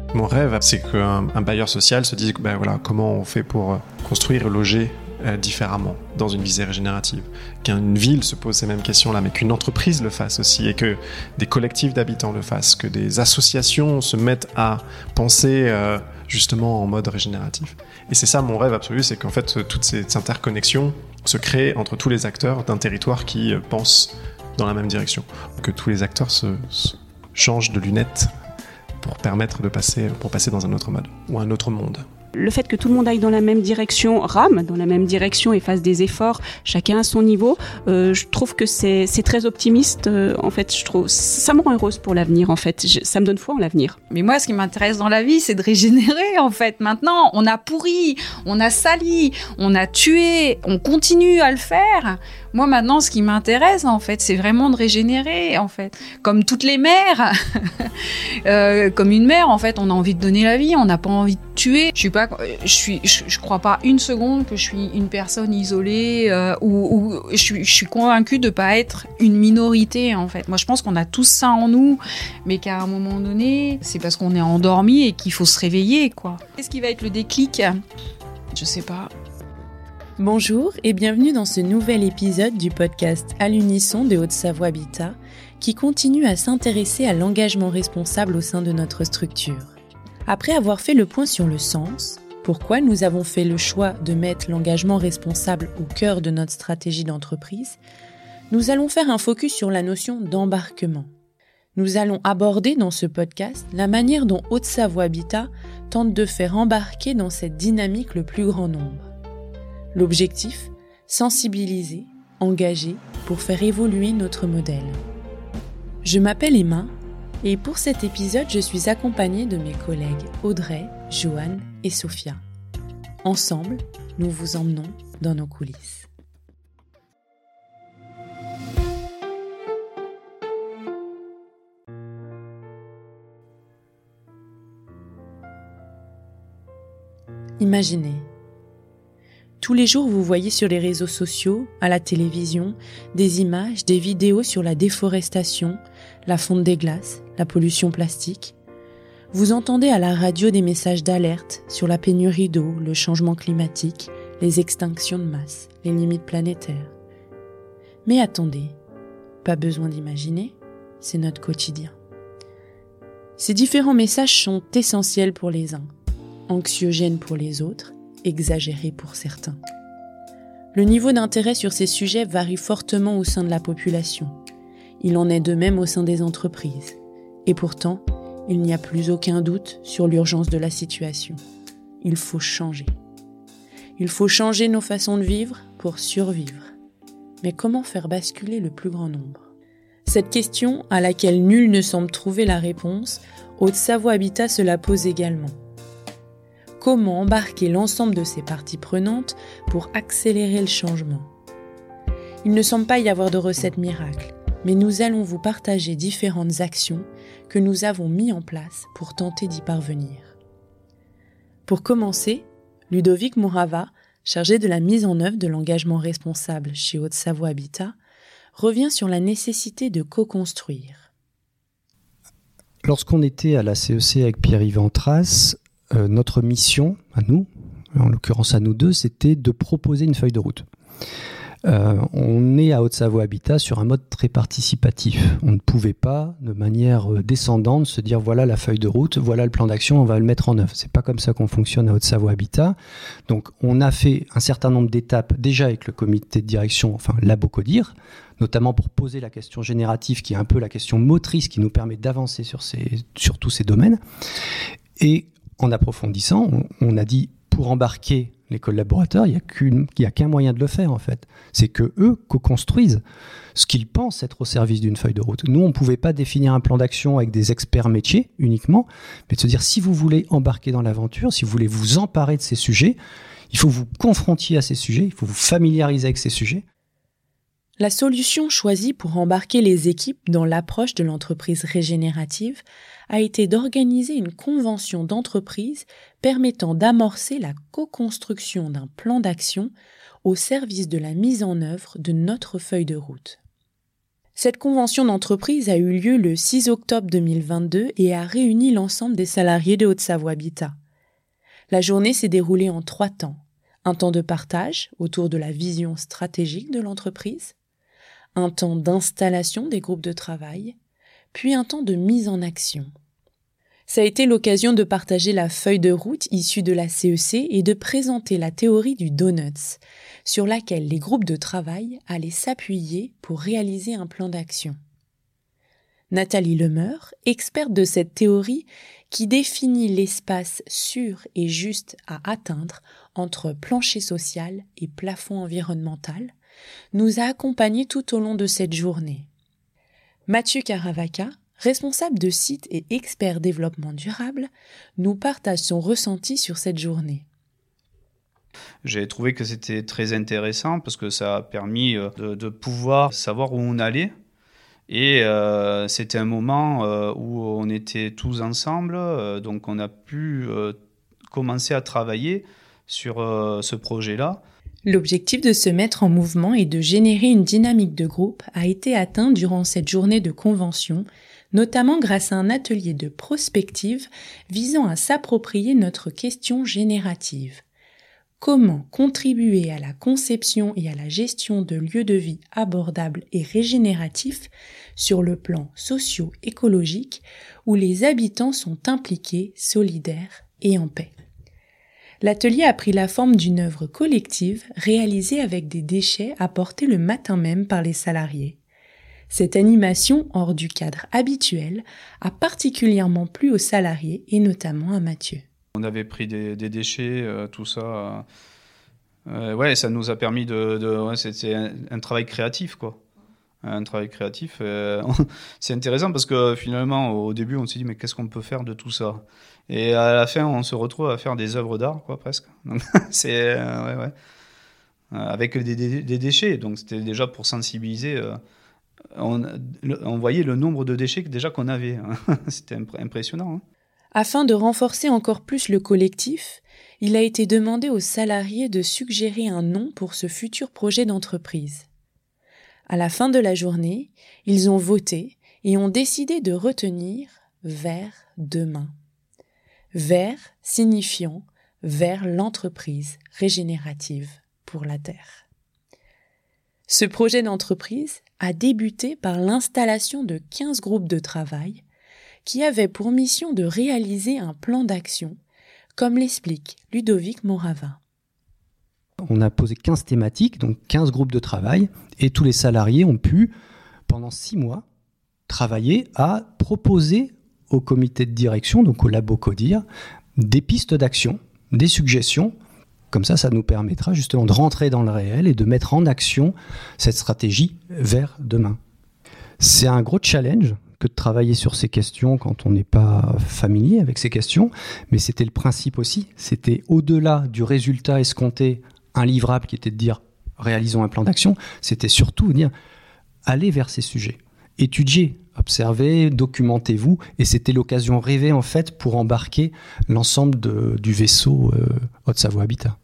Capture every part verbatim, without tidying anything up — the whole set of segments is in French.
Mon rêve, c'est qu'un un bailleur social se dise ben voilà, comment on fait pour construire et loger euh, différemment dans une visée régénérative. Qu'une ville se pose ces mêmes questions-là, mais qu'une entreprise le fasse aussi, et que des collectifs d'habitants le fassent, que des associations se mettent à penser euh, justement en mode régénératif. Et c'est ça mon rêve absolu, c'est qu'en fait toutes ces interconnexions se créent entre tous les acteurs d'un territoire qui euh, pensent dans la même direction. Que tous les acteurs se, se changent de lunettes pour permettre de passer, pour passer dans un autre mode ou un autre monde. Le fait que tout le monde aille dans la même direction, rame dans la même direction et fasse des efforts, chacun à son niveau, euh, je trouve que c'est, c'est très optimiste. Euh, en fait, je trouve ça me rend heureuse pour l'avenir. En fait, je, ça me donne foi en l'avenir. Mais moi, ce qui m'intéresse dans la vie, c'est de régénérer. En fait, maintenant, on a pourri, on a sali, on a tué, on continue à le faire. Moi, maintenant, ce qui m'intéresse, en fait, c'est vraiment de régénérer, en fait. Comme toutes les mères, euh, comme une mère, en fait, on a envie de donner la vie, on n'a pas envie de tuer. Je suis pas, je suis, je, je crois pas une seconde que je suis une personne isolée euh, ou, ou je suis, je suis convaincue de pas être une minorité, en fait. Moi, je pense qu'on a tous ça en nous, mais qu'à un moment donné, c'est parce qu'on est endormi et qu'il faut se réveiller, quoi. Qu'est-ce qui va être le déclic ? Je sais pas. Bonjour et bienvenue dans ce nouvel épisode du podcast À l'unisson de Haute-Savoie Habitat qui continue à s'intéresser à l'engagement responsable au sein de notre structure. Après avoir fait le point sur le sens, pourquoi nous avons fait le choix de mettre l'engagement responsable au cœur de notre stratégie d'entreprise, nous allons faire un focus sur la notion d'embarquement. Nous allons aborder dans ce podcast la manière dont Haute-Savoie Habitat tente de faire embarquer dans cette dynamique le plus grand nombre. L'objectif, sensibiliser, engager pour faire évoluer notre modèle. Je m'appelle Emma et pour cet épisode, je suis accompagnée de mes collègues Audrey, Joanne et Sophia. Ensemble, nous vous emmenons dans nos coulisses. Imaginez. Tous les jours, vous voyez sur les réseaux sociaux, à la télévision, des images, des vidéos sur la déforestation, la fonte des glaces, la pollution plastique. Vous entendez à la radio des messages d'alerte sur la pénurie d'eau, le changement climatique, les extinctions de masse, les limites planétaires. Mais attendez, pas besoin d'imaginer, c'est notre quotidien. Ces différents messages sont essentiels pour les uns, anxiogènes pour les autres, exagéré pour certains. Le niveau d'intérêt sur ces sujets varie fortement au sein de la population. Il en est de même au sein des entreprises. Et pourtant, il n'y a plus aucun doute sur l'urgence de la situation. Il faut changer. Il faut changer nos façons de vivre pour survivre. Mais comment faire basculer le plus grand nombre ? Cette question, à laquelle nul ne semble trouver la réponse, Haute-Savoie Habitat se la pose également. Comment embarquer l'ensemble de ces parties prenantes pour accélérer le changement ? Il ne semble pas y avoir de recette miracle, mais nous allons vous partager différentes actions que nous avons mises en place pour tenter d'y parvenir. Pour commencer, Ludovic Mourava, chargé de la mise en œuvre de l'engagement responsable chez Haute-Savoie Habitat, revient sur la nécessité de co-construire. Lorsqu'on était à la C E C avec Pierre-Yves Antras, Euh, notre mission, à nous, en l'occurrence à nous deux, c'était de proposer une feuille de route. Euh, on est à Haute-Savoie Habitat sur un mode très participatif. On ne pouvait pas, de manière descendante, se dire voilà la feuille de route, voilà le plan d'action, on va le mettre en œuvre. C'est pas comme ça qu'on fonctionne à Haute-Savoie Habitat. Donc, on a fait un certain nombre d'étapes déjà avec le comité de direction, enfin l'ABOCODIR, notamment pour poser la question générative, qui est un peu la question motrice qui nous permet d'avancer sur ces, sur tous ces domaines. Et en approfondissant, on, on a dit pour embarquer les collaborateurs, il n'y a qu'une, il y a qu'un moyen de le faire en fait. C'est que eux co-construisent ce qu'ils pensent être au service d'une feuille de route. Nous, on ne pouvait pas définir un plan d'action avec des experts métiers uniquement, mais de se dire si vous voulez embarquer dans l'aventure, si vous voulez vous emparer de ces sujets, il faut vous confronter à ces sujets, il faut vous familiariser avec ces sujets. La solution choisie pour embarquer les équipes dans l'approche de l'entreprise régénérative a été d'organiser une convention d'entreprise permettant d'amorcer la co-construction d'un plan d'action au service de la mise en œuvre de notre feuille de route. Cette convention d'entreprise a eu lieu le six octobre deux mille vingt-deux et a réuni l'ensemble des salariés de Haute-Savoie Habitat. La journée s'est déroulée en trois temps. Un temps de partage autour de la vision stratégique de l'entreprise, un temps d'installation des groupes de travail, puis un temps de mise en action. Ça a été l'occasion de partager la feuille de route issue de la C E C et de présenter la théorie du Donuts, sur laquelle les groupes de travail allaient s'appuyer pour réaliser un plan d'action. Nathalie Lemeur, experte de cette théorie qui définit l'espace sûr et juste à atteindre entre plancher social et plafond environnemental, nous a accompagnés tout au long de cette journée. Mathieu Caravaca, responsable de site et expert développement durable, nous partage son ressenti sur cette journée. J'ai trouvé que c'était très intéressant parce que ça a permis de, de pouvoir savoir où on allait. Et euh, c'était un moment euh, où on était tous ensemble, euh, donc on a pu euh, commencer à travailler sur euh, ce projet-là. L'objectif de se mettre en mouvement et de générer une dynamique de groupe a été atteint durant cette journée de convention, notamment grâce à un atelier de prospective visant à s'approprier notre question générative. Comment contribuer à la conception et à la gestion de lieux de vie abordables et régénératifs sur le plan socio-écologique où les habitants sont impliqués, solidaires et en paix. L'atelier a pris la forme d'une œuvre collective réalisée avec des déchets apportés le matin même par les salariés. Cette animation hors du cadre habituel a particulièrement plu aux salariés et notamment à Mathieu. On avait pris des, des déchets, euh, tout ça. Euh, ouais, ça nous a permis de. de ouais, c'était un, un travail créatif, quoi. Un travail créatif. Euh, c'est intéressant parce que finalement, au début, on s'est dit mais qu'est-ce qu'on peut faire de tout ça ? Et à la fin, on se retrouve à faire des œuvres d'art, quoi, presque. Donc, c'est euh, ouais, ouais. Avec des, des, des déchets. Donc, c'était déjà pour sensibiliser. Euh, on, on voyait le nombre de déchets déjà qu'on avait. C'était impressionnant. Hein. Afin de renforcer encore plus le collectif, il a été demandé aux salariés de suggérer un nom pour ce futur projet d'entreprise. À la fin de la journée, ils ont voté et ont décidé de retenir « Vers demain ». Vers signifiant « vers l'entreprise régénérative pour la Terre ». Ce projet d'entreprise a débuté par l'installation de quinze groupes de travail qui avait pour mission de réaliser un plan d'action, comme l'explique Ludovic Morava. On a posé quinze thématiques, donc quinze groupes de travail, et tous les salariés ont pu, pendant six mois, travailler à proposer au comité de direction, donc au labo Codir, des pistes d'action, des suggestions. Comme ça, ça nous permettra justement de rentrer dans le réel et de mettre en action cette stratégie vers demain. C'est un gros challenge que de travailler sur ces questions quand on n'est pas familier avec ces questions, mais c'était le principe aussi, c'était au-delà du résultat escompté, un livrable qui était de dire réalisons un plan d'action, c'était surtout dire allez vers ces sujets, étudiez, observez, documentez-vous, et c'était l'occasion rêvée en fait pour embarquer l'ensemble de, du vaisseau euh, Haute-Savoie Habitat.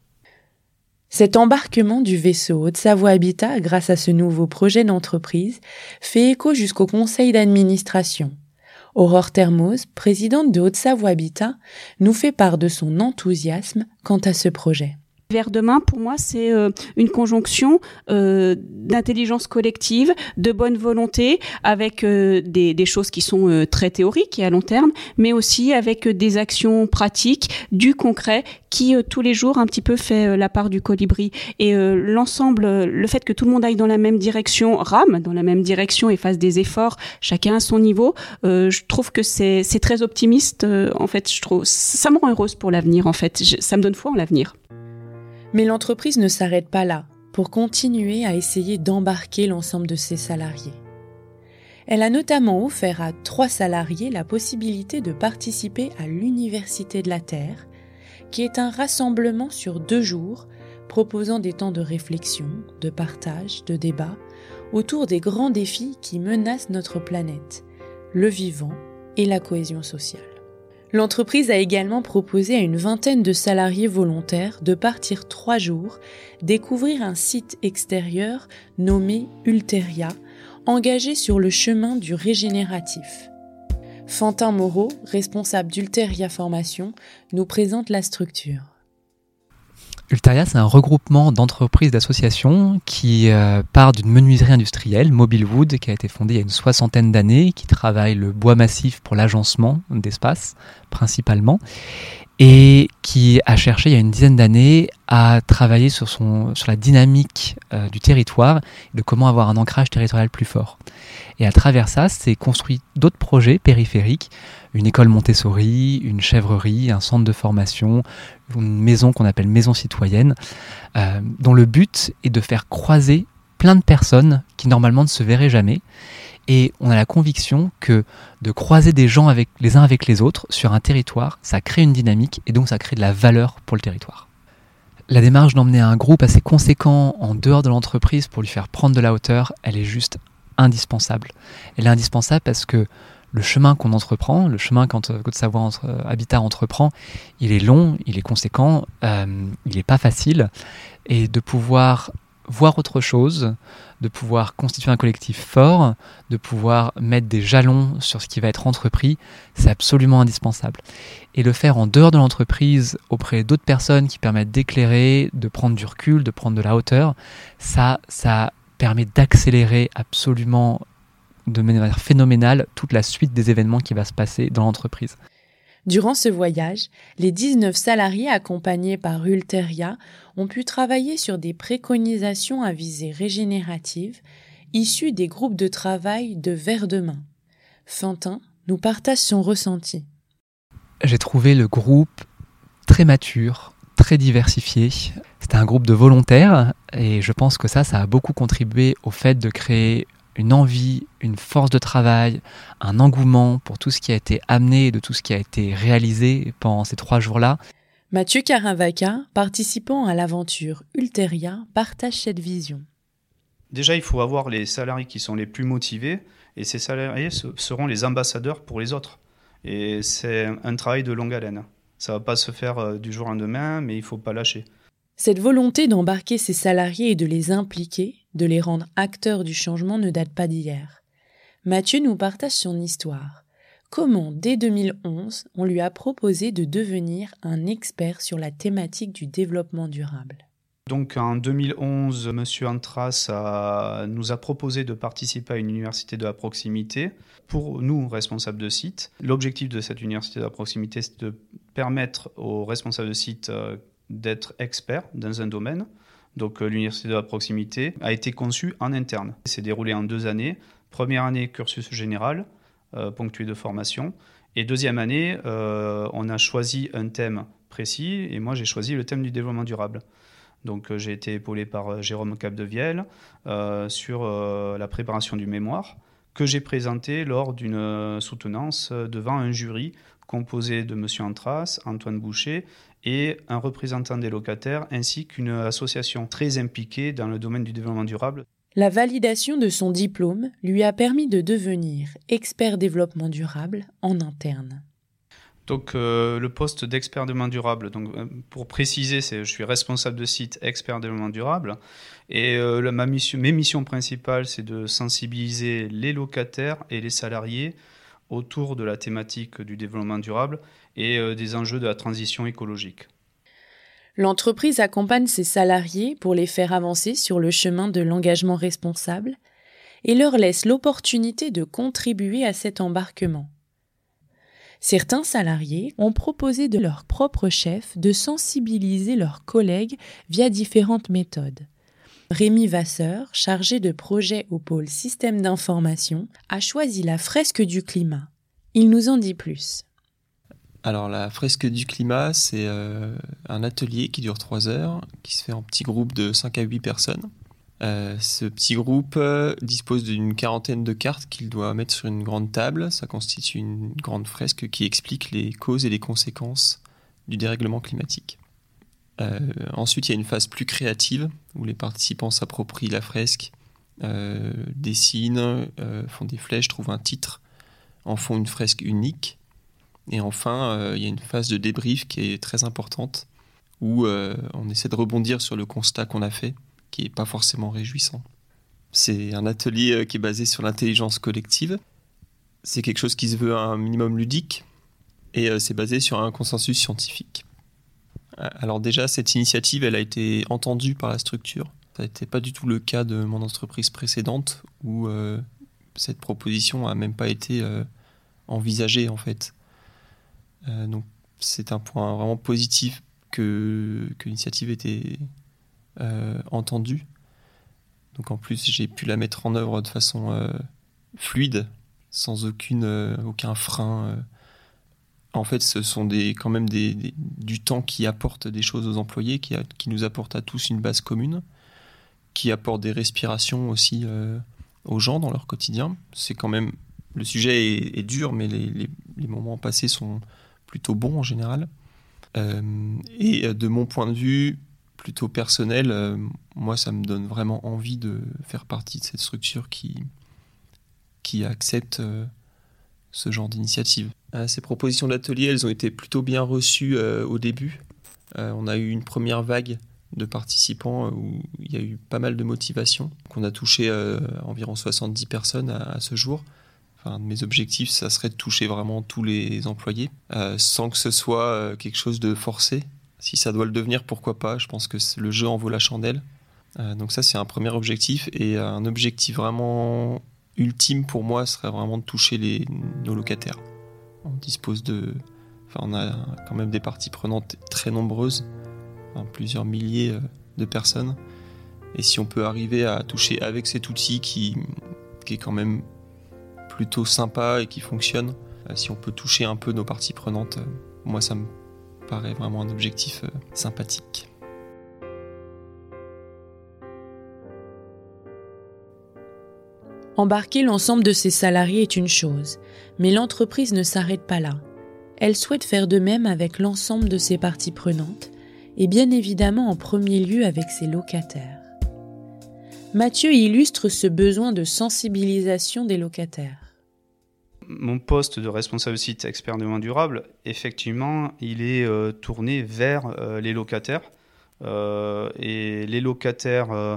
Cet embarquement du vaisseau Haute-Savoie Habitat grâce à ce nouveau projet d'entreprise fait écho jusqu'au conseil d'administration. Aurore Termoz, présidente de Haute-Savoie Habitat, nous fait part de son enthousiasme quant à ce projet. Vers demain, pour moi, c'est euh, une conjonction euh, d'intelligence collective, de bonne volonté, avec euh, des, des choses qui sont euh, très théoriques et à long terme, mais aussi avec euh, des actions pratiques, du concret, qui euh, tous les jours un petit peu fait euh, la part du colibri. Et euh, l'ensemble, euh, le fait que tout le monde aille dans la même direction, rame dans la même direction et fasse des efforts, chacun à son niveau, euh, je trouve que c'est, c'est très optimiste. Euh, en fait, je trouve, ça me rend heureuse pour l'avenir. En fait, je, ça me donne foi en l'avenir. Mais l'entreprise ne s'arrête pas là pour continuer à essayer d'embarquer l'ensemble de ses salariés. Elle a notamment offert à trois salariés la possibilité de participer à l'Université de la Terre, qui est un rassemblement sur deux jours proposant des temps de réflexion, de partage, de débat autour des grands défis qui menacent notre planète, le vivant et la cohésion sociale. L'entreprise a également proposé à une vingtaine de salariés volontaires de partir trois jours, découvrir un site extérieur nommé Ulteria, engagés sur le chemin du régénératif. Fantin Moreau, responsable d'Ulteria Formation, nous présente la structure. Ulteria, c'est un regroupement d'entreprises, d'associations qui euh, part d'une menuiserie industrielle, Mobile Wood, qui a été fondée il y a une soixantaine d'années, qui travaille le bois massif pour l'agencement d'espace, principalement, et qui a cherché il y a une dizaine d'années à travailler sur, son, sur la dynamique euh, du territoire, de comment avoir un ancrage territorial plus fort. Et à travers ça, c'est construit d'autres projets périphériques, une école Montessori, une chèvrerie, un centre de formation, une maison qu'on appelle maison citoyenne, euh, dont le but est de faire croiser plein de personnes qui normalement ne se verraient jamais. Et on a la conviction que de croiser des gens avec, les uns avec les autres sur un territoire, ça crée une dynamique et donc ça crée de la valeur pour le territoire. La démarche d'emmener un groupe assez conséquent en dehors de l'entreprise pour lui faire prendre de la hauteur, elle est juste indispensable. Elle est indispensable parce que le chemin qu'on entreprend, le chemin que Côte-Savoie entre, Habitat entreprend, il est long, il est conséquent, euh, il n'est pas facile. Et de pouvoir voir autre chose, de pouvoir constituer un collectif fort, de pouvoir mettre des jalons sur ce qui va être entrepris, c'est absolument indispensable. Et le faire en dehors de l'entreprise, auprès d'autres personnes qui permettent d'éclairer, de prendre du recul, de prendre de la hauteur, ça, ça permet d'accélérer absolument de manière phénoménale toute la suite des événements qui va se passer dans l'entreprise. Durant ce voyage, les dix-neuf salariés accompagnés par Ulteria ont pu travailler sur des préconisations à visée régénérative issues des groupes de travail de Vers Demain. Fantin nous partage son ressenti. J'ai trouvé le groupe très mature, très diversifié. C'était un groupe de volontaires et je pense que ça, ça a beaucoup contribué au fait de créer une envie, une force de travail, un engouement pour tout ce qui a été amené, de tout ce qui a été réalisé pendant ces trois jours-là. Mathieu Carinvaca, participant à l'aventure Ulteria, partage cette vision. Déjà, il faut avoir les salariés qui sont les plus motivés et ces salariés seront les ambassadeurs pour les autres. Et c'est un travail de longue haleine. Ça ne va pas se faire du jour au lendemain, mais il ne faut pas lâcher. Cette volonté d'embarquer ses salariés et de les impliquer, de les rendre acteurs du changement ne date pas d'hier. Mathieu nous partage son histoire. Comment, dès deux mille onze, on lui a proposé de devenir un expert sur la thématique du développement durable. Donc en deux mille onze, M. Antras a, nous a proposé de participer à une université de la proximité. Pour nous, responsables de site, l'objectif de cette université de la proximité, c'est de permettre aux responsables de site euh, d'être experts dans un domaine. Donc euh, l'université de la proximité a été conçue en interne. C'est déroulé en deux années. Première année, cursus général, euh, ponctué de formation. Et deuxième année, euh, on a choisi un thème précis. Et moi, j'ai choisi le thème du développement durable. Donc euh, j'ai été épaulé par euh, Jérôme Capdevielle euh, sur euh, la préparation du mémoire que j'ai présenté lors d'une euh, soutenance euh, devant un jury composé de M. Antras, Antoine Boucher et un représentant des locataires, ainsi qu'une association très impliquée dans le domaine du développement durable. La validation de son diplôme lui a permis de devenir expert développement durable en interne. Donc euh, le poste d'expert développement durable, donc, euh, pour préciser, c'est, je suis responsable de site expert développement durable et euh, la, ma mission, mes missions principales, c'est de sensibiliser les locataires et les salariés autour de la thématique du développement durable et euh, des enjeux de la transition écologique. L'entreprise accompagne ses salariés pour les faire avancer sur le chemin de l'engagement responsable et leur laisse l'opportunité de contribuer à cet embarquement. Certains salariés ont proposé de leur propre chef de sensibiliser leurs collègues via différentes méthodes. Rémi Vasseur, chargé de projet au pôle système d'information, a choisi la fresque du climat. Il nous en dit plus. Alors la fresque du climat, c'est euh, un atelier qui dure trois heures, qui se fait en petits groupes de cinq à huit personnes. Euh, ce petit groupe euh, dispose d'une quarantaine de cartes qu'il doit mettre sur une grande table. Ça constitue une grande fresque qui explique les causes et les conséquences du dérèglement climatique. Euh, ensuite, il y a une phase plus créative où les participants s'approprient la fresque, euh, dessinent, euh, font des flèches, trouvent un titre, en font une fresque unique. Et enfin, euh, il y a une phase de débrief qui est très importante où euh, on essaie de rebondir sur le constat qu'on a fait, qui n'est pas forcément réjouissant. C'est un atelier qui est basé sur l'intelligence collective. C'est quelque chose qui se veut un minimum ludique et c'est basé sur un consensus scientifique. Alors déjà, cette initiative, elle a été entendue par la structure. Ça n'était pas du tout le cas de mon entreprise précédente où euh, cette proposition n'a même pas été euh, envisagée en fait. Euh, donc c'est un point vraiment positif que, que l'initiative ait été euh, entendue. Donc en plus, j'ai pu la mettre en œuvre de façon euh, fluide, sans aucune, euh, aucun frein. Euh. En fait, ce sont des, quand même des, des, du temps qui apporte des choses aux employés, qui, a, qui nous apporte à tous une base commune, qui apporte des respirations aussi euh, aux gens dans leur quotidien. C'est quand même, le sujet est, est dur, mais les, les, les moments passés sont plutôt bons en général. Euh, et de mon point de vue, plutôt personnel, euh, moi ça me donne vraiment envie de faire partie de cette structure qui, qui accepte euh, ce genre d'initiative. Euh, ces propositions d'atelier, elles ont été plutôt bien reçues euh, au début. Euh, on a eu une première vague de participants euh, où il y a eu pas mal de motivation. On a touché euh, environ soixante-dix personnes à, à ce jour. Enfin, mes objectifs, ça serait de toucher vraiment tous les employés, euh, sans que ce soit euh, quelque chose de forcé. Si ça doit le devenir, pourquoi pas ? Je pense que le jeu en vaut la chandelle. Euh, donc ça, c'est un premier objectif. Et un objectif vraiment ultime pour moi serait vraiment de toucher les, nos locataires. On dispose de... Enfin, on a quand même des parties prenantes très nombreuses, enfin, plusieurs milliers de personnes. Et si on peut arriver à toucher avec cet outil qui, qui est quand même plutôt sympa et qui fonctionne, si on peut toucher un peu nos parties prenantes, moi ça me paraît vraiment un objectif sympathique. Embarquer l'ensemble de ses salariés est une chose, mais l'entreprise ne s'arrête pas là. Elle souhaite faire de même avec l'ensemble de ses parties prenantes, et bien évidemment en premier lieu avec ses locataires. Mathieu illustre ce besoin de sensibilisation des locataires. Mon poste de responsable site expert développement durable, effectivement, il est euh, tourné vers euh, les locataires. Euh, et les locataires, euh,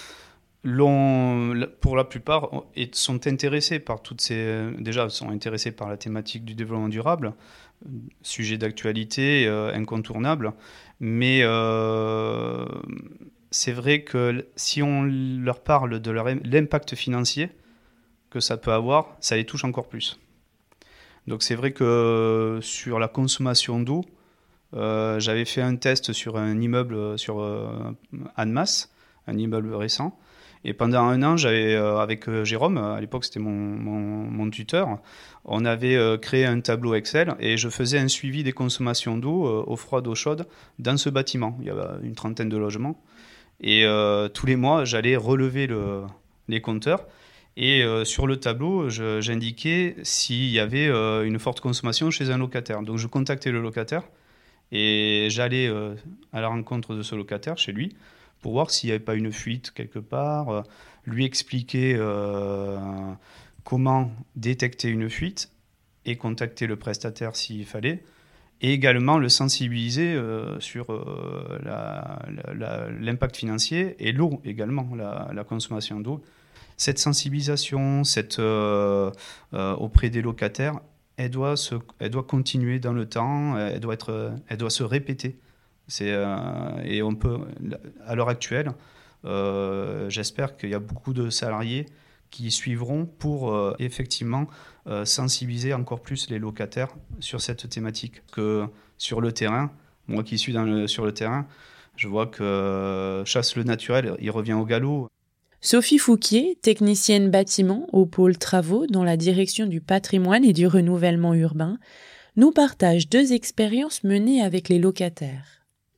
l'ont, pour la plupart, sont intéressés par toutes ces... Déjà, sont intéressés par la thématique du développement durable, sujet d'actualité euh, incontournable. Mais euh, c'est vrai que si on leur parle de leur, l'impact financier que ça peut avoir, ça les touche encore plus. Donc c'est vrai que sur la consommation d'eau, euh, j'avais fait un test sur un immeuble sur euh, Annemasse, un immeuble récent, et pendant un an, j'avais euh, avec euh, Jérôme, à l'époque c'était mon, mon, mon tuteur, on avait euh, créé un tableau Excel et je faisais un suivi des consommations d'eau, euh, eau froide, eau chaude, dans ce bâtiment. Il y avait une trentaine de logements, et euh, tous les mois, j'allais relever le, les compteurs. Et euh, sur le tableau, je, j'indiquais s'il y avait euh, une forte consommation chez un locataire. Donc je contactais le locataire et j'allais euh, à la rencontre de ce locataire chez lui pour voir s'il n'y avait pas une fuite quelque part, euh, lui expliquer euh, comment détecter une fuite et contacter le prestataire s'il fallait, et également le sensibiliser euh, sur euh, la, la, la, l'impact financier et l'eau également, la, la consommation d'eau. Cette sensibilisation, cette, euh, euh, auprès des locataires, elle doit, se, elle doit continuer dans le temps, elle doit, être, elle doit se répéter. C'est, euh, et on peut, à l'heure actuelle, euh, j'espère qu'il y a beaucoup de salariés qui suivront pour euh, effectivement euh, sensibiliser encore plus les locataires sur cette thématique. Parce que sur le terrain, moi qui suis dans le, sur le terrain, je vois que euh, chasse le naturel, il revient au galop. Sophie Fouquier, technicienne bâtiment au pôle travaux dans la direction du patrimoine et du renouvellement urbain, nous partage deux expériences menées avec les locataires.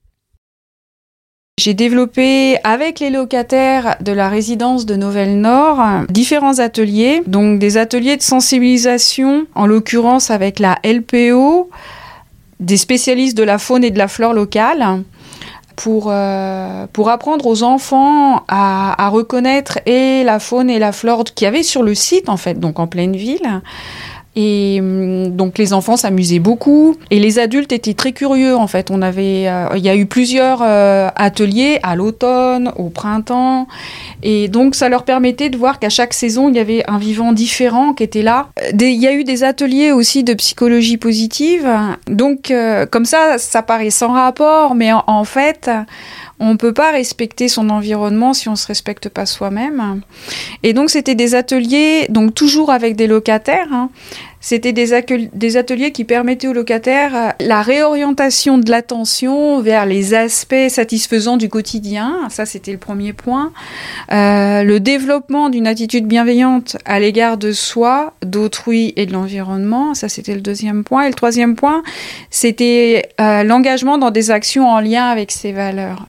J'ai développé avec les locataires de la résidence de Novel-Nord différents ateliers, donc des ateliers de sensibilisation, en l'occurrence avec la L P O, des spécialistes de la faune et de la flore locale, pour, euh, pour apprendre aux enfants à, à reconnaître et la faune et la flore qu'il y avait sur le site, en fait, donc en pleine ville, Et donc les enfants s'amusaient beaucoup et les adultes étaient très curieux en fait. On avait, euh, il y a eu plusieurs euh, ateliers à l'automne, au printemps, et donc ça leur permettait de voir qu'à chaque saison il y avait un vivant différent qui était là. Des, il y a eu des ateliers aussi de psychologie positive. Donc euh, comme ça, ça paraît sans rapport, mais en, en fait. On ne peut pas respecter son environnement si on ne se respecte pas soi-même. Et donc, c'était des ateliers, donc toujours avec des locataires. Hein. C'était des, accueil- des ateliers qui permettaient aux locataires la réorientation de l'attention vers les aspects satisfaisants du quotidien. Ça, c'était le premier point. Euh, le développement d'une attitude bienveillante à l'égard de soi, d'autrui et de l'environnement. Ça, c'était le deuxième point. Et le troisième point, c'était euh, l'engagement dans des actions en lien avec ses valeurs.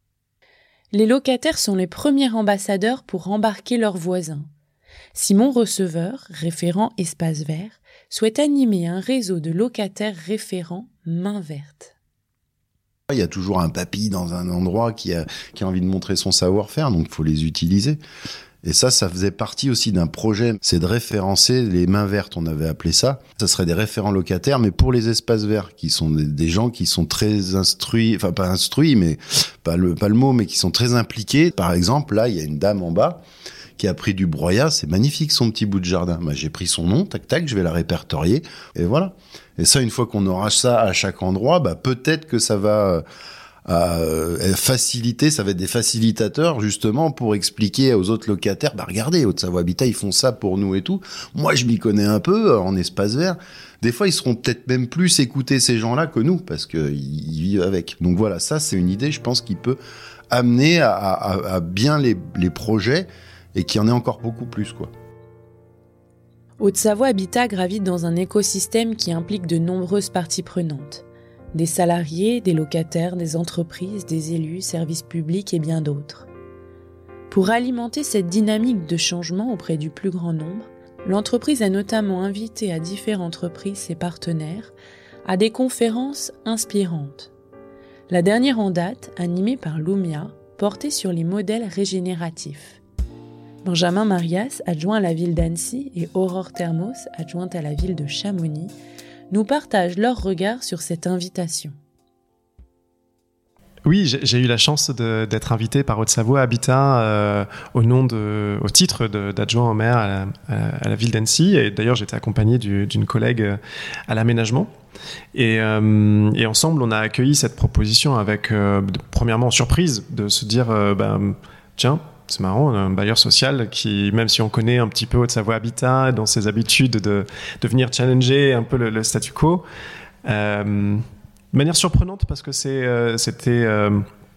Les locataires sont les premiers ambassadeurs pour embarquer leurs voisins. Simon Receveur, référent Espace Vert, souhaite animer un réseau de locataires référents Main Verte. Il y a toujours un papy dans un endroit qui a, qui a envie de montrer son savoir-faire, donc il faut les utiliser. Et ça, ça faisait partie aussi d'un projet, c'est de référencer les mains vertes, on avait appelé ça. Ça serait des référents locataires, mais pour les espaces verts, qui sont des, des gens qui sont très instruits, enfin pas instruits, mais pas le, pas le mot, mais qui sont très impliqués. Par exemple, là, il y a une dame en bas qui a pris du broyat, c'est magnifique son petit bout de jardin. Bah, j'ai pris son nom, tac tac, je vais la répertorier, et voilà. Et ça, une fois qu'on aura ça à chaque endroit, bah peut-être que ça va... à faciliter, ça va être des facilitateurs justement pour expliquer aux autres locataires, bah regardez, Haute-Savoie Habitat, ils font ça pour nous et tout. Moi, je m'y connais un peu en espace vert. Des fois, ils seront peut-être même plus écouter ces gens-là que nous parce que ils vivent avec. Donc voilà, ça c'est une idée, je pense, qui peut amener à, à, à bien les, les projets et qu'il y en ait encore beaucoup plus, quoi. Haute-Savoie Habitat gravite dans un écosystème qui implique de nombreuses parties prenantes. Des salariés, des locataires, des entreprises, des élus, services publics et bien d'autres. Pour alimenter cette dynamique de changement auprès du plus grand nombre, l'entreprise a notamment invité à différentes reprises ses partenaires à des conférences inspirantes. La dernière en date, animée par Lumia, portait sur les modèles régénératifs. Benjamin Marias, adjoint à la ville d'Annecy, et Aurore Thermos, adjointe à la ville de Chamonix, nous partagent leur regard sur cette invitation. Oui, j'ai, j'ai eu la chance de, d'être invité par Haute-Savoie Habitat euh, au nom de, au titre de, d'adjoint au maire à la, à la ville d'Annecy. Et d'ailleurs, j'étais accompagné du, d'une collègue à l'aménagement. Et, euh, et ensemble, on a accueilli cette proposition avec, euh, premièrement, surprise de se dire, euh, ben, tiens, c'est marrant, un bailleur social qui, même si on connaît un petit peu Haute-Savoie Habitat dans ses habitudes de, de venir challenger un peu le, le statu quo, euh, de manière surprenante parce que c'est, euh, c'était euh,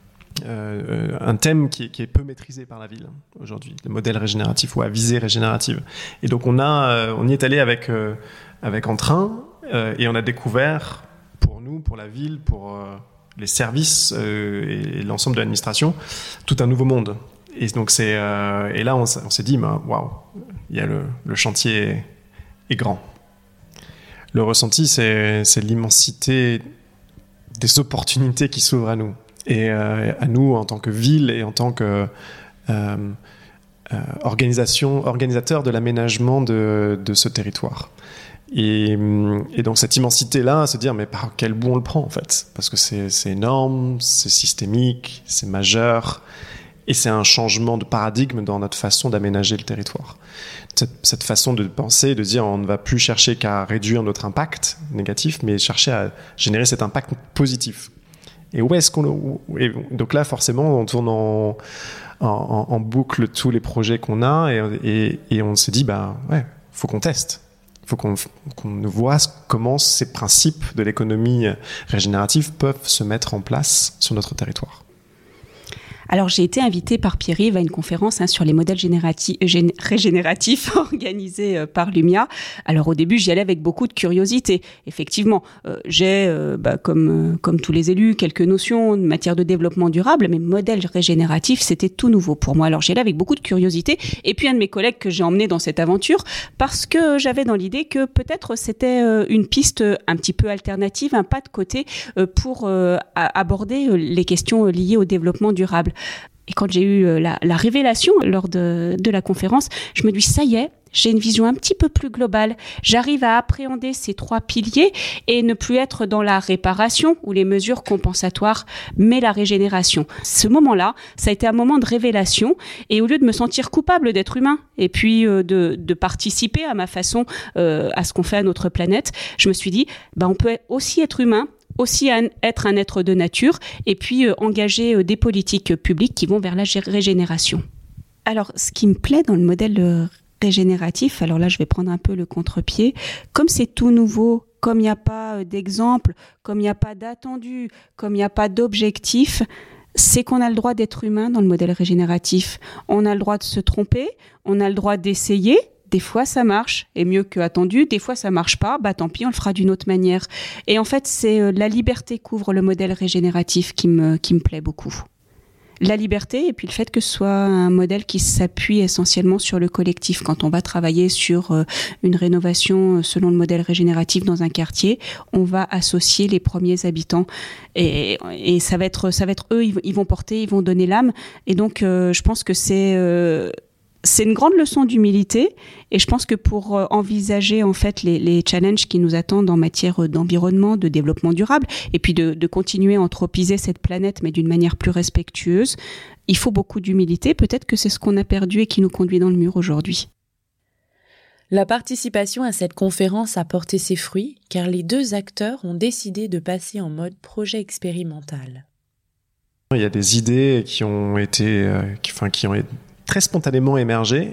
euh, un thème qui est, qui est peu maîtrisé par la ville aujourd'hui, le modèle régénératif ou à visée régénérative. Et donc on, a, euh, on y est allé avec, euh, avec entrain euh, et on a découvert pour nous, pour la ville, pour euh, les services euh, et l'ensemble de l'administration, tout un nouveau monde. Et donc c'est euh, et là on, on s'est dit bah, waouh, il y a le, le chantier est, est grand. Le ressenti c'est c'est l'immensité des opportunités qui s'ouvrent à nous et euh, à nous en tant que ville et en tant que euh, euh, organisation organisateur de l'aménagement de de ce territoire. Et, et donc cette immensité là, se dire mais par quel bout on le prend en fait, parce que c'est c'est énorme, c'est systémique, c'est majeur. Et c'est un changement de paradigme dans notre façon d'aménager le territoire. Cette, cette façon de penser, de dire on ne va plus chercher qu'à réduire notre impact négatif, mais chercher à générer cet impact positif. Et où est-ce qu'on le... Et donc là, forcément, on tourne en, en, en boucle tous les projets qu'on a et, et, et on s'est dit, bah ouais, faut qu'on teste. Il faut qu'on, qu'on voit comment ces principes de l'économie régénérative peuvent se mettre en place sur notre territoire. Alors, j'ai été invitée par Pierre-Yves à une conférence hein, sur les modèles générati- gén- régénératifs organisée euh, par Lumia. Alors, au début, j'y allais avec beaucoup de curiosité. Effectivement, euh, j'ai, euh, bah, comme, euh, comme tous les élus, quelques notions en matière de développement durable, mais modèles régénératifs, c'était tout nouveau pour moi. Alors, j'y allais avec beaucoup de curiosité. Et puis, un de mes collègues que j'ai emmené dans cette aventure, parce que j'avais dans l'idée que peut-être c'était euh, une piste un petit peu alternative, un pas de côté euh, pour euh, aborder les questions liées au développement durable. Et quand j'ai eu la, la révélation lors de, de la conférence, je me dis, ça y est, j'ai une vision un petit peu plus globale. J'arrive à appréhender ces trois piliers et ne plus être dans la réparation ou les mesures compensatoires, mais la régénération. Ce moment-là, ça a été un moment de révélation et au lieu de me sentir coupable d'être humain et puis euh, de, de participer à ma façon euh, à ce qu'on fait à notre planète, je me suis dit, bah, on peut aussi être humain, aussi un, être un être de nature et puis euh, engager euh, des politiques publiques qui vont vers la régénération. Alors, ce qui me plaît dans le modèle euh, régénératif, alors là je vais prendre un peu le contre-pied, comme c'est tout nouveau, comme il n'y a pas d'exemple, comme il n'y a pas d'attendu, comme il n'y a pas d'objectif, c'est qu'on a le droit d'être humain dans le modèle régénératif. On a le droit de se tromper, on a le droit d'essayer, des fois ça marche, et mieux que attendu, des fois ça marche pas, bah tant pis, on le fera d'une autre manière. Et en fait c'est euh, la liberté qu'ouvre le modèle régénératif qui me, qui me plaît beaucoup. La liberté et puis le fait que ce soit un modèle qui s'appuie essentiellement sur le collectif. Quand on va travailler sur euh, une rénovation selon le modèle régénératif dans un quartier, on va associer les premiers habitants et, et ça va être ça va être eux, ils, ils vont porter, ils vont donner l'âme. Et donc euh, je pense que c'est euh, c'est une grande leçon d'humilité et je pense que pour envisager en fait les, les challenges qui nous attendent en matière d'environnement, de développement durable et puis de, de continuer à anthropiser cette planète mais d'une manière plus respectueuse, il faut beaucoup d'humilité. Peut-être que c'est ce qu'on a perdu et qui nous conduit dans le mur aujourd'hui. La participation à cette conférence a porté ses fruits car les deux acteurs ont décidé de passer en mode projet expérimental. Il y a des idées qui ont été, euh, qui, enfin, qui ont été très spontanément émergé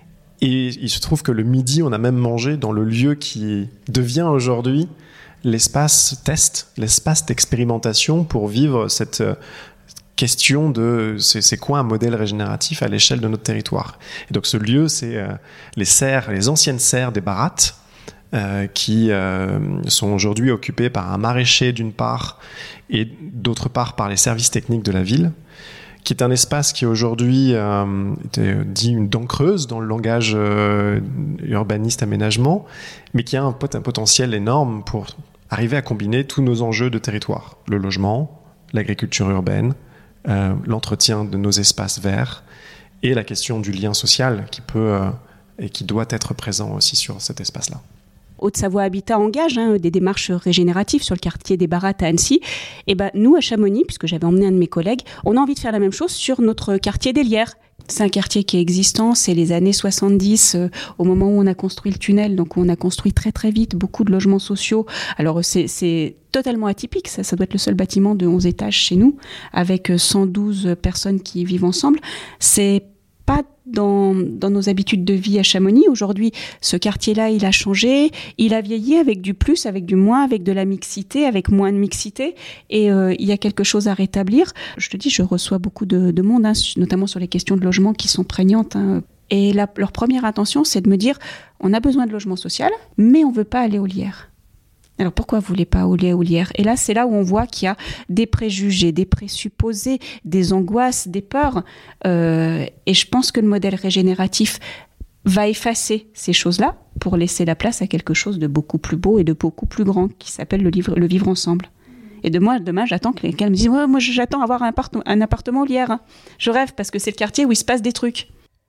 et il se trouve que le midi on a même mangé dans le lieu qui devient aujourd'hui l'espace test, l'espace d'expérimentation pour vivre cette question de c'est, c'est quoi un modèle régénératif à l'échelle de notre territoire. Et donc ce lieu c'est euh, les serres, les anciennes serres des Barattes euh, qui euh, sont aujourd'hui occupées par un maraîcher d'une part et d'autre part par les services techniques de la ville, qui est un espace qui aujourd'hui euh, dit une dent creuse dans le langage euh, urbaniste aménagement, mais qui a un, pot- un potentiel énorme pour arriver à combiner tous nos enjeux de territoire. Le logement, l'agriculture urbaine, euh, l'entretien de nos espaces verts et la question du lien social qui peut euh, et qui doit être présent aussi sur cet espace-là. Haute-Savoie Habitat engage hein, des démarches régénératives sur le quartier des Barattes à Annecy. Et ben nous, à Chamonix, puisque j'avais emmené un de mes collègues, on a envie de faire la même chose sur notre quartier des Lierres. C'est un quartier qui est existant, c'est les années soixante-dix, euh, au moment où on a construit le tunnel, donc on a construit très très vite beaucoup de logements sociaux. Alors c'est, c'est totalement atypique, ça, ça doit être le seul bâtiment de onze étages chez nous, avec cent douze personnes qui vivent ensemble. C'est pas dans, dans nos habitudes de vie à Chamonix. Aujourd'hui, ce quartier-là, il a changé, il a vieilli avec du plus, avec du moins, avec de la mixité, avec moins de mixité, et euh, il y a quelque chose à rétablir. Je te dis, je reçois beaucoup de, de monde, hein, notamment sur les questions de logement qui sont prégnantes, hein. Et la, leur première intention, c'est de me dire, on a besoin de logement social, mais on veut pas aller aux Lierres. Alors pourquoi vous voulez pas aller aux Lierres ? Et là, c'est là où on voit qu'il y a des préjugés, des présupposés, des angoisses, des peurs. Euh, et je pense que le modèle régénératif va effacer ces choses-là pour laisser la place à quelque chose de beaucoup plus beau et de beaucoup plus grand qui s'appelle le, livre, le vivre ensemble. Et de moi, demain, j'attends que quelqu'un me dise ouais, « Moi, j'attends avoir un, appart- un appartement aux Lierres. » Je rêve parce que c'est le quartier où il se passe des trucs.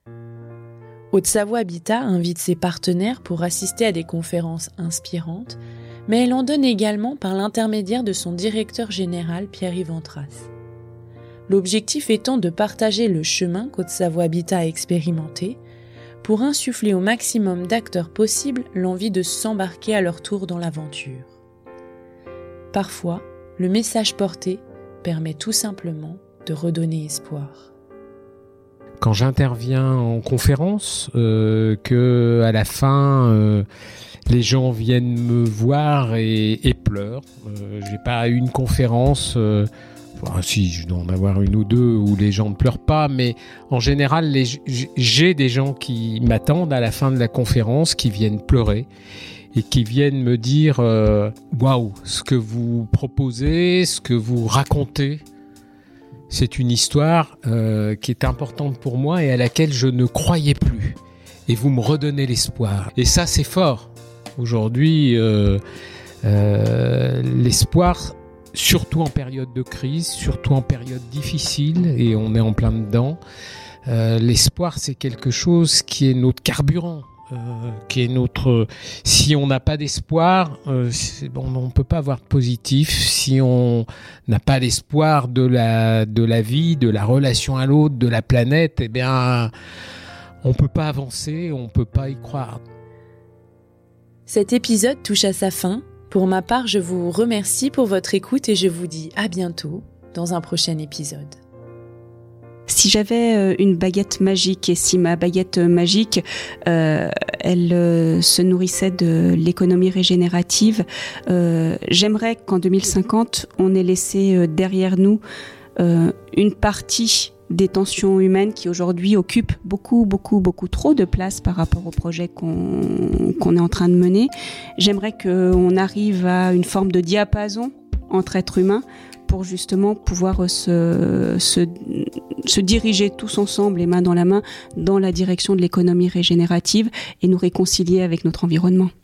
Haute-Savoie Habitat invite ses partenaires pour assister à des conférences inspirantes, mais elle en donne également par l'intermédiaire de son directeur général Pierre-Yves Antras. L'objectif étant de partager le chemin qu'Haute-Savoie Habitat a expérimenté pour insuffler au maximum d'acteurs possibles l'envie de s'embarquer à leur tour dans l'aventure. Parfois, le message porté permet tout simplement de redonner espoir. Quand j'interviens en conférence, euh, que à la fin euh, les gens viennent me voir et, et pleurent. Euh, j'ai pas eu une conférence, euh, enfin, si je dois en avoir une ou deux où les gens ne pleurent pas, mais en général les, j'ai des gens qui m'attendent à la fin de la conférence, qui viennent pleurer et qui viennent me dire euh, waouh, ce que vous proposez, ce que vous racontez. C'est une histoire euh, qui est importante pour moi et à laquelle je ne croyais plus. Et vous me redonnez l'espoir. Et ça, c'est fort. Aujourd'hui, euh, euh, l'espoir, surtout en période de crise, surtout en période difficile, et on est en plein dedans. Euh, l'espoir, c'est quelque chose qui est notre carburant, euh, qui est notre. Si on n'a pas d'espoir, euh, bon, on ne peut pas avoir de positif. Si on n'a pas l'espoir de la de la vie, de la relation à l'autre, de la planète, eh bien, on peut pas avancer, on peut pas y croire. Cet épisode touche à sa fin. Pour ma part, je vous remercie pour votre écoute et je vous dis à bientôt dans un prochain épisode. Si j'avais une baguette magique et si ma baguette magique, euh, elle euh, se nourrissait de l'économie régénérative, euh, j'aimerais qu'en deux mille cinquante, on ait laissé euh, derrière nous euh, une partie des tensions humaines qui aujourd'hui occupent beaucoup, beaucoup, beaucoup trop de place par rapport au projet qu'on, qu'on est en train de mener. J'aimerais qu'on arrive à une forme de diapason entre êtres humains pour justement pouvoir se, se, se diriger tous ensemble, les mains dans la main, dans la direction de l'économie régénérative et nous réconcilier avec notre environnement.